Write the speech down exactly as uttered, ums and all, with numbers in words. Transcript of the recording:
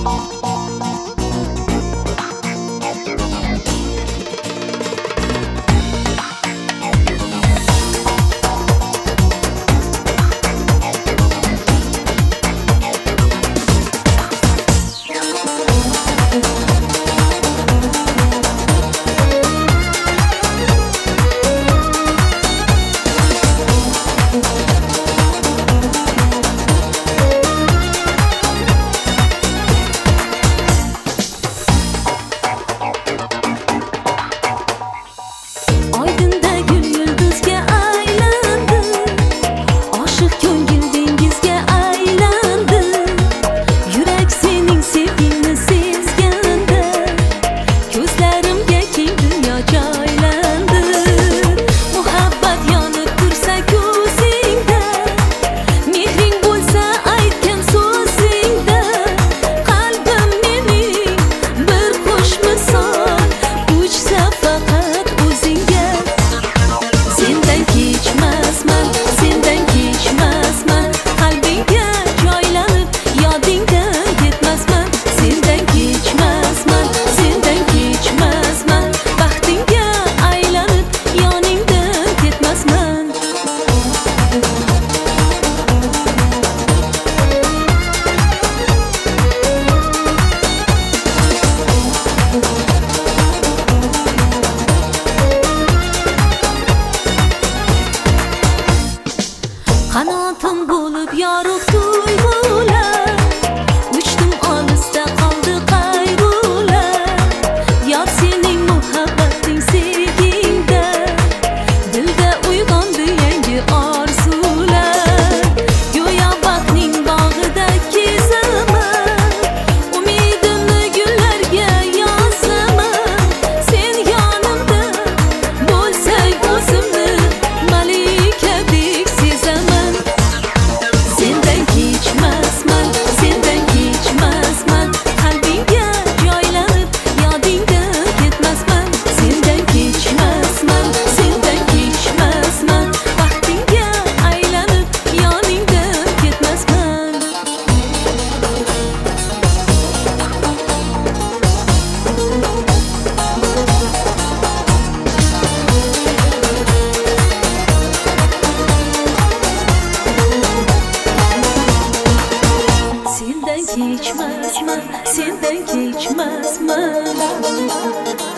Qanotim bo'lib yorug' tuyg'ular, uchdim olisda qoldi qayg'ular. Yor sening muhabbating sevgingda, dilda uyg'ondi yangi orzular. Go'yo baxtning bog'ida kezaman, umidimni gullarga yozaman. Sen yonimda bo'lsang o'zimni malikadek sezaman. Sendan kechmasman, sendan kechmasman, qalbingga joylanib yodingdan ketmasman. Sendan kechmasman, sendan kechmasman, baxtingga aylanib yoningdan ketmasman. Sendan kechmasman, sendan kechmasman.